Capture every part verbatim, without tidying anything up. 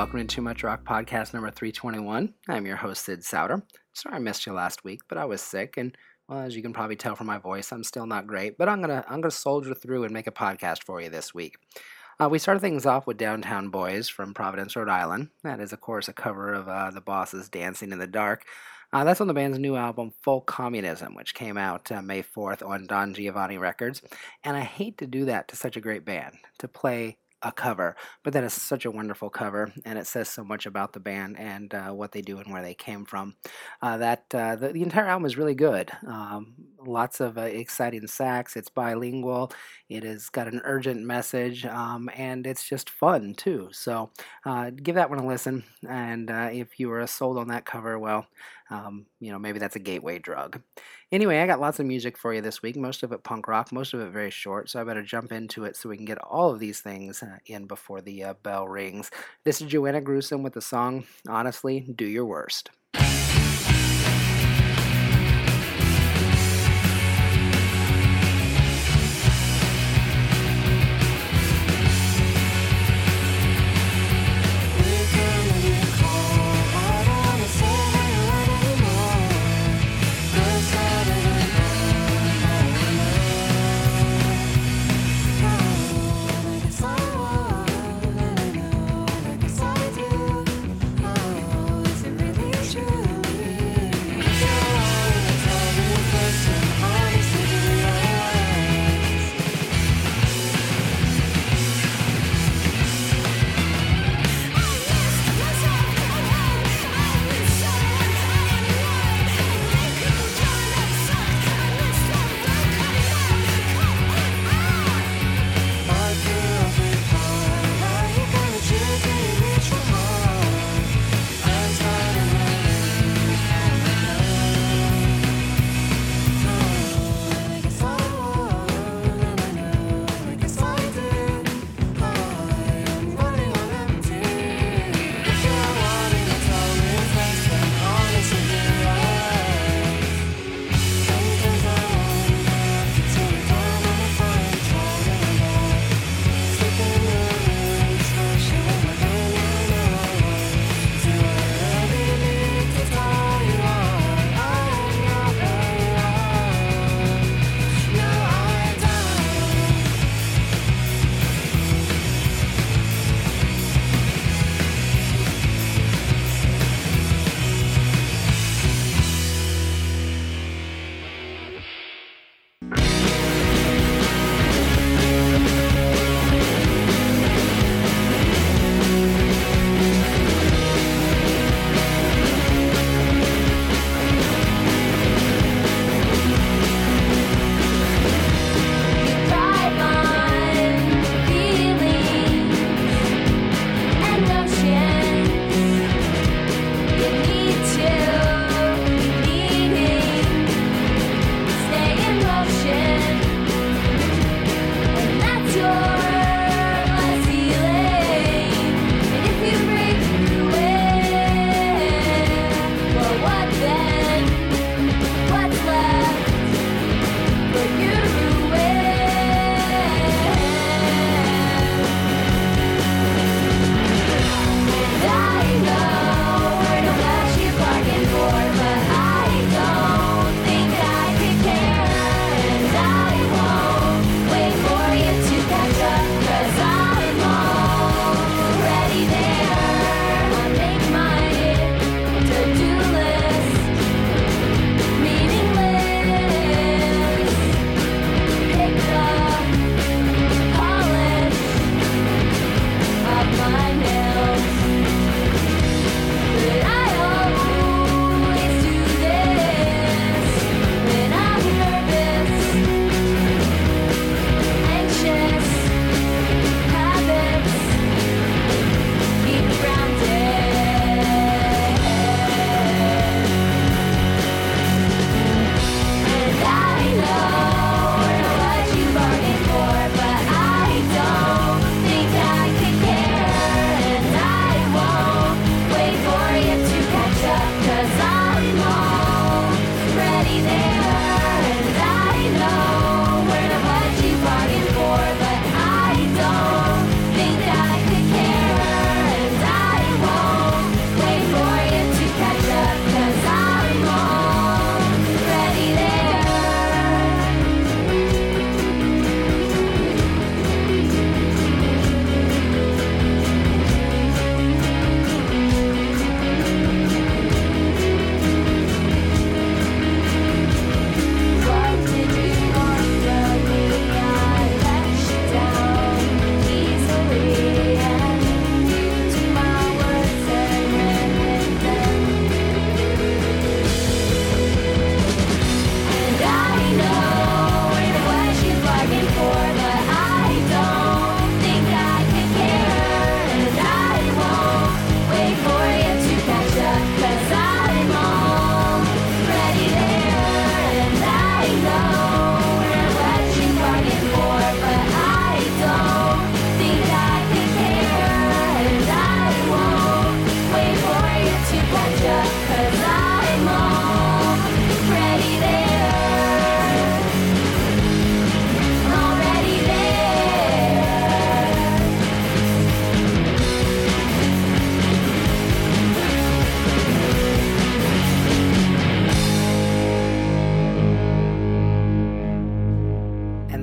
welcome to Too Much Rock podcast number three twenty-one. I'm your host, Sid Souter. Sorry I missed you last week, but I was sick, and well, as you can probably tell from my voice, I'm still not great, but I'm gonna I'm gonna soldier through and make a podcast for you this week. Uh, we started things off with Downtown Boys from Providence, Rhode Island. That is, of course, a cover of uh, The Boss's Dancing in the Dark. Uh, that's on the band's new album, Full Communism, which came out uh, May fourth on Don Giovanni Records. And I hate to do that to such a great band, to play a cover, but that is such a wonderful cover, and it says so much about the band and uh, what they do and where they came from. Uh, that uh, the, the entire album is really good. Um, lots of uh, exciting sax. It's bilingual. It has got an urgent message, um, and it's just fun too. So uh, give that one a listen. And uh, if you were sold on that cover, well, um, you know, maybe that's a gateway drug. Anyway, I got lots of music for you this week, most of it punk rock, most of it very short, so I better jump into it so we can get all of these things uh, in before the uh, bell rings. This is Joanna Gruesome with the song, Honestly, Do Your Worst. True.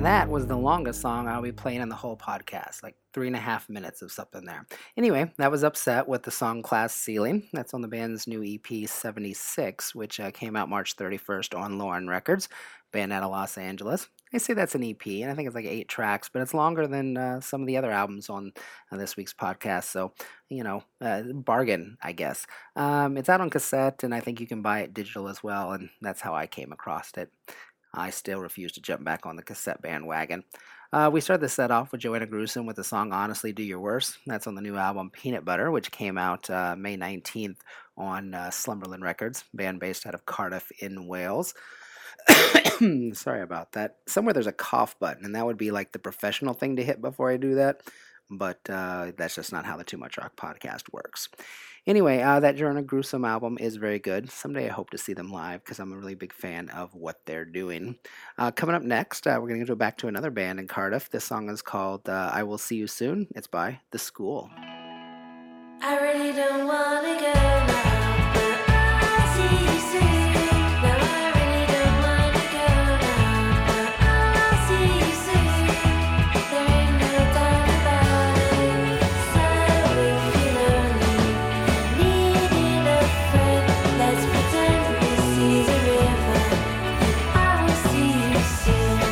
And that was the longest song I'll be playing in the whole podcast, like three and a half minutes of something there. Anyway, that was Upset with the song Class Ceiling. That's on the band's new E P seventy-six, which uh, came out March thirty-first on Lauren Records, band out of Los Angeles. They say that's an E P, and I think it's like eight tracks, but it's longer than uh, some of the other albums on uh, this week's podcast. So, you know, uh, bargain, I guess. Um, it's out on cassette, and I think you can buy it digital as well, and that's how I came across it. I still refuse to jump back on the cassette bandwagon. Uh, we started the set off with Joanna Gruesome with the song Honestly Do Your Worst. That's on the new album Peanut Butter, which came out uh, May nineteenth on uh, Slumberland Records, band based out of Cardiff in Wales. Sorry about that. Somewhere there's a cough button, and that would be like the professional thing to hit before I do that. But uh, that's just not how the Too Much Rock podcast works. Anyway, uh, that Joanna Gruesome album is very good. Someday I hope to see them live because I'm a really big fan of what they're doing. Uh, coming up next, uh, we're going to go back to another band in Cardiff. This song is called uh, I Will See You Soon. It's by The School. I really don't want to go now, but I'll see you soon. No, I really don't want to go now, but I'll see you soon. There ain't no doubt about it. So if you're lonely, needing a friend, let's pretend this is a river, and I will see you soon.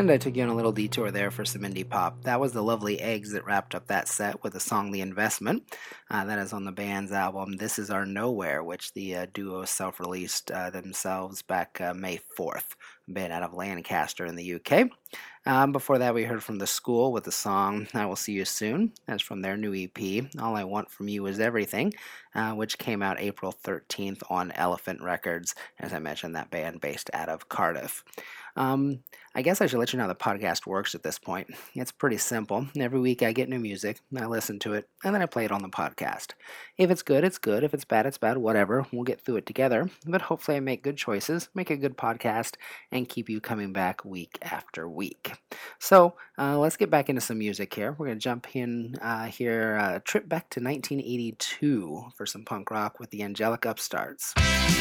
And I took you on a little detour there for some indie pop. That was the Lovely Eggs that wrapped up that set with the song The Investment. Uh, that is on the band's album This Is Our Nowhere, which the uh, duo self-released uh, themselves back uh, May fourth, a band out of Lancaster in the U K. Um, before that, we heard from The School with the song I Will See You Soon. That's from their new E P, All I Want From You Is Everything, uh, which came out April thirteenth on Elephant Records. As I mentioned, that band based out of Cardiff. Um, I guess I should let you know how the podcast works at this point. It's pretty simple. Every week I get new music, I listen to it, and then I play it on the podcast. If it's good, it's good. If it's bad, it's bad. Whatever. We'll get through it together. But hopefully I make good choices, make a good podcast, and keep you coming back week after week. So uh, let's get back into some music here. We're going to jump in uh, here, a uh, trip back to nineteen eighty-two for some punk rock with the Angelic Upstarts.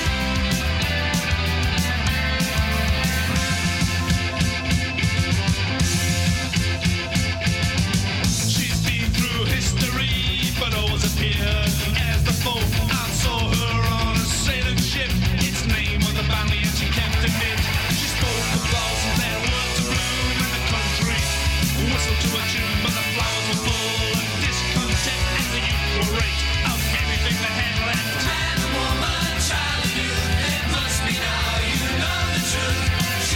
But always appeared as the foe. I saw her on a sailing ship. Its name was the bounty and she kept it in. She spoke of blossoms and words to bloom in the country. Whistled to a tune, but the flowers were full of discontent as the youth were raped of everything they had left. Man, woman, child, and youth, it must be now you know the truth.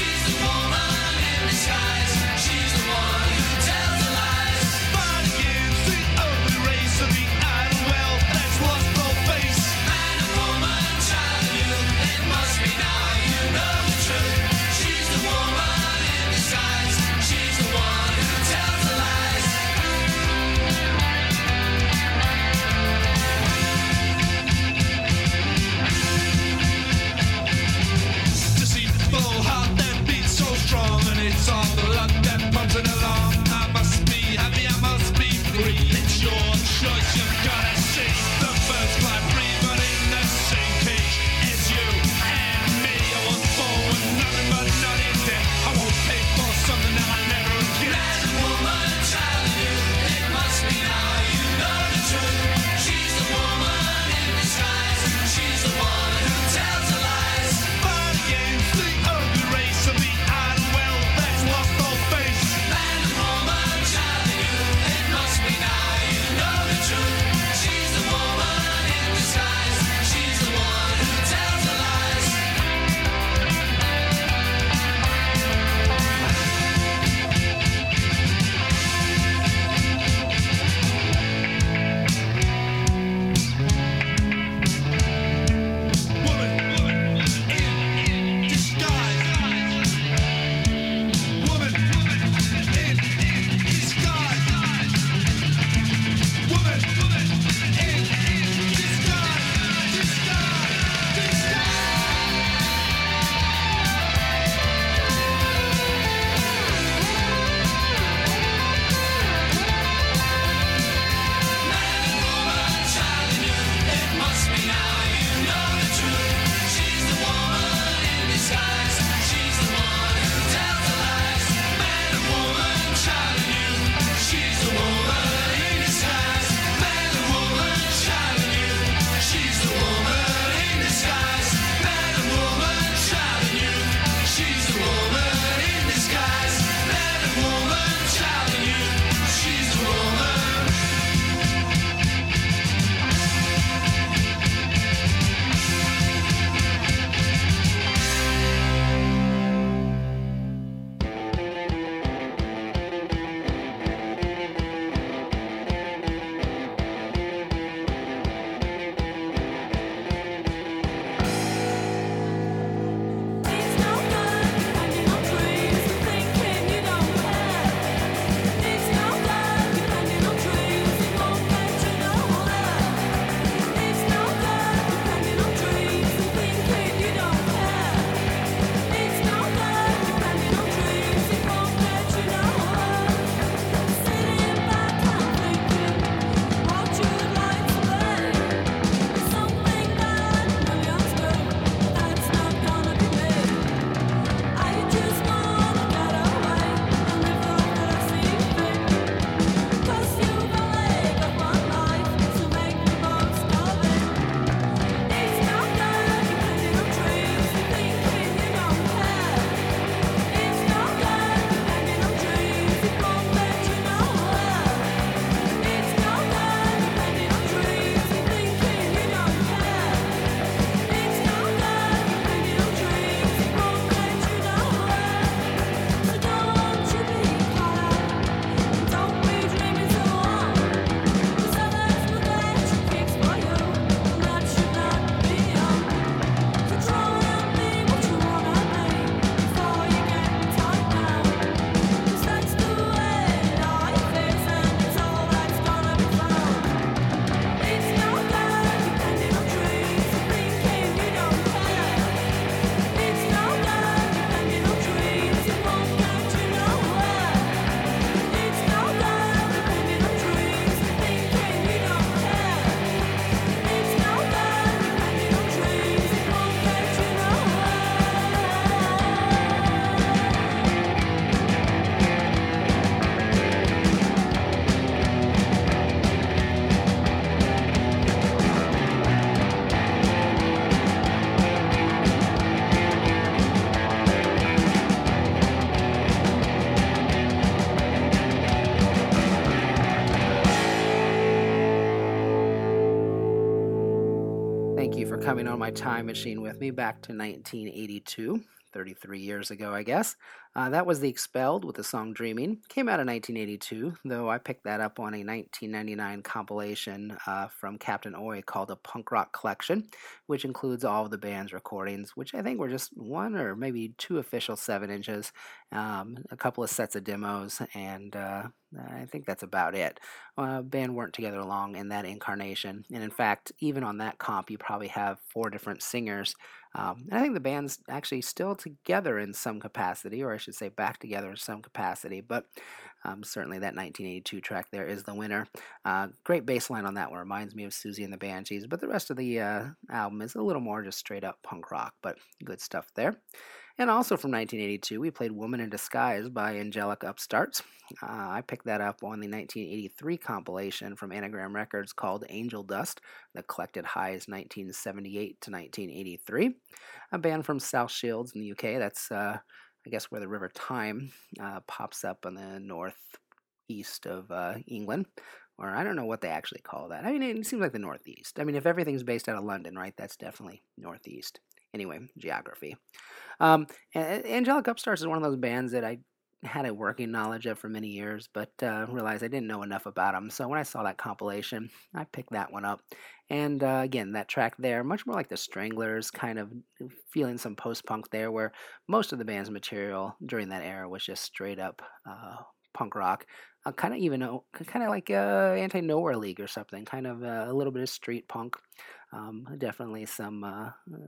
Thank you for coming on my time machine with me back to nineteen eighty-two, thirty-three years ago, I guess. Uh, that was The Expelled with the song Dreaming. Came out in nineteen eighty-two, though I picked that up on a nineteen ninety-nine compilation uh, from Captain Oi called A Punk Rock Collection, which includes all of the band's recordings, which I think were just one or maybe two official seven inches, um, a couple of sets of demos, and uh, I think that's about it. Uh, band weren't together long in that incarnation, and in fact, even on that comp, you probably have four different singers. Um, and I think the band's actually still together in some capacity, or I should say back together in some capacity, but um, certainly that nineteen eighty-two track there is the winner. Uh, great bass line on that one, reminds me of Susie and the Banshees, but the rest of the uh, album is a little more just straight up punk rock, but good stuff there. And also from nineteen eighty-two, we played Woman in Disguise by Angelic Upstarts. Uh, I picked that up on the nineteen eighty-three compilation from Anagram Records called Angel Dust, that collected highs nineteen seventy-eight to nineteen eighty-three. A band from South Shields in the U K. That's, uh, I guess, where the River Tyne uh, pops up in the northeast of uh, England. Or I don't know what they actually call that. I mean, it seems like the northeast. I mean, if everything's based out of London, right, that's definitely northeast. Anyway, geography. Um, Angelic Upstarts is one of those bands that I had a working knowledge of for many years, but uh, realized I didn't know enough about them. So when I saw that compilation, I picked that one up. And uh, again, that track there, much more like the Stranglers, kind of feeling some post-punk there, where most of the band's material during that era was just straight up uh, punk rock. Uh, kind of even, kind of like uh, Anti-Nowhere League or something, kind of uh, a little bit of street punk. Um, definitely some uh,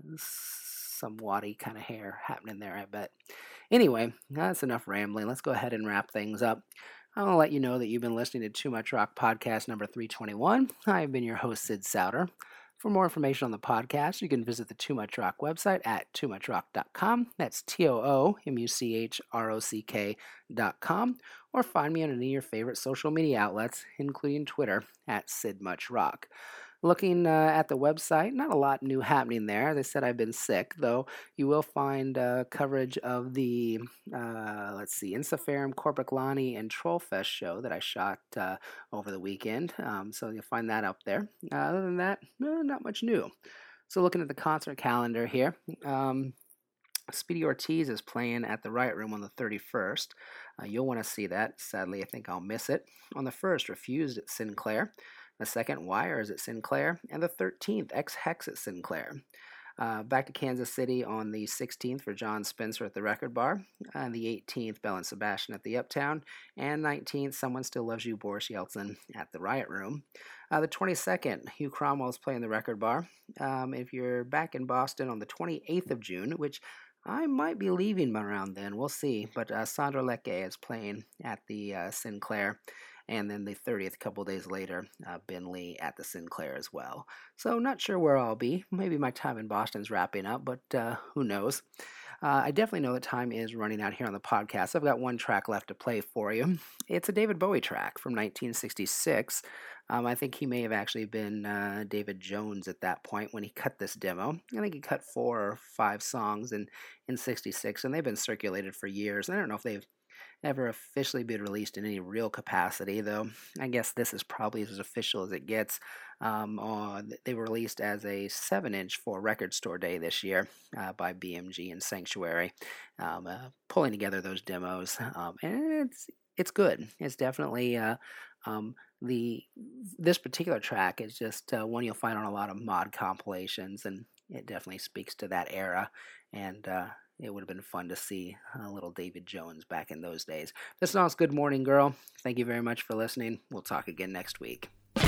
some waddy kind of hair happening there, I bet. Anyway, that's enough rambling. Let's go ahead and wrap things up. I'll let you know that you've been listening to Too Much Rock podcast number three twenty-one. I've been your host, Sid Souter. For more information on the podcast, you can visit the Too Much Rock website at too much rock dot com. That's T O O M U C H R O C K dot com. Or find me on any of your favorite social media outlets, including Twitter, at SidMuchRock. Looking uh, at the website, not a lot new happening there. As I said, I've been sick, though you will find uh, coverage of the, uh, let's see, Insafarum, Corpiclani, and Trollfest show that I shot uh, over the weekend. Um, so you'll find that up there. Uh, other than that, eh, not much new. So looking at the concert calendar here, um, Speedy Ortiz is playing at the Riot Room on the thirty-first. Uh, you'll want to see that. Sadly, I think I'll miss it. On the first, Refused at Sinclair. The second, Wire is at Sinclair, and the thirteenth, X-Hex at Sinclair. Uh, back to Kansas City on the sixteenth for John Spencer at the Record Bar, and the eighteenth, Bell and Sebastian at the Uptown, and nineteenth, Someone Still Loves You, Boris Yeltsin at the Riot Room. Uh, the twenty-second, Hugh Cromwell is playing the Record Bar. Um, if you're back in Boston on the twenty-eighth of June, which I might be leaving around then, we'll see, but uh, Sandra Lecce is playing at the uh, Sinclair. And then the thirtieth, a couple days later, uh, Ben Lee at the Sinclair as well. So not sure where I'll be. Maybe my time in Boston's wrapping up, but uh, who knows. Uh, I definitely know that time is running out here on the podcast. I've got one track left to play for you. It's a David Bowie track from nineteen sixty-six. Um, I think he may have actually been uh, David Jones at that point when he cut this demo. I think he cut four or five songs in, in sixty-six, and they've been circulated for years. I don't know if they've ever officially been released in any real capacity, though I guess this is probably as official as it gets. Um, uh, they were released as a seven inch for Record Store Day this year uh, by B M G and Sanctuary, um, uh, pulling together those demos, um, and it's it's good. It's definitely uh, um, the this particular track is just uh, one you'll find on a lot of mod compilations, and it definitely speaks to that era, and uh, it would have been fun to see a little David Jones back in those days. This song's Good Morning Girl. Thank you very much for listening. We'll talk again next week. Hey,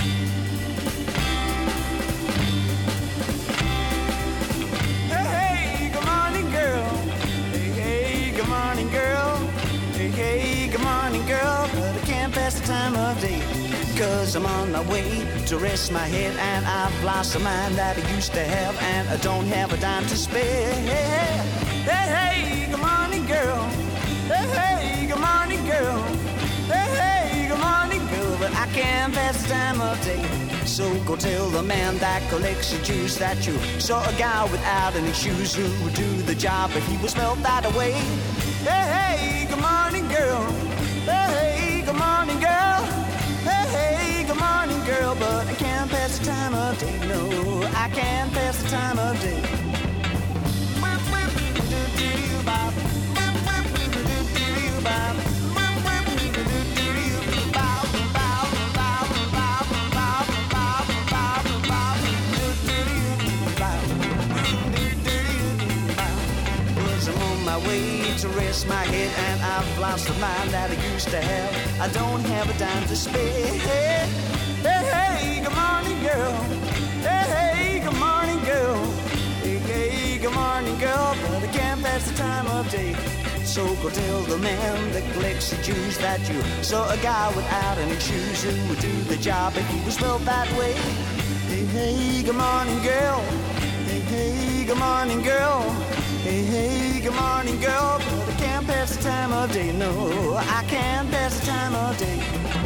hey, good morning, girl. Hey, hey, good morning, girl. Hey, hey, good morning, girl. But I can't pass the time of day, 'cause I'm on my way to rest my head, and I've lost the mind that I used to have, and I don't have a dime to spare. Hey, hey, hey, good morning, girl. Hey, hey, good morning, girl. Hey, hey, good morning, girl. But I can't pass the time of day. So go tell the man that collects the juice that you saw a guy without any shoes who would do the job if he was felt that way. Hey, hey, good morning, girl. Hey, hey, good morning, girl. Hey, hey, good morning, girl. But I can't pass the time of day. No, I I can't pass the time of day. Was I'm on my way to rest my head, and I've lost the mind that I used to have. I don't have a dime to spare. Hey, hey, good morning, girl. Hey, hey, good morning, girl. Hey, hey, good morning, girl. But I can't pass the time of day. So go tell the man that collects the Jews that you saw a guy without any shoes who would do the job if he was built that way. Hey, hey, good morning, girl. Hey, hey, good morning, girl. Hey, hey, good morning, girl. But I can't pass the time of day. No, I can't pass the time of day.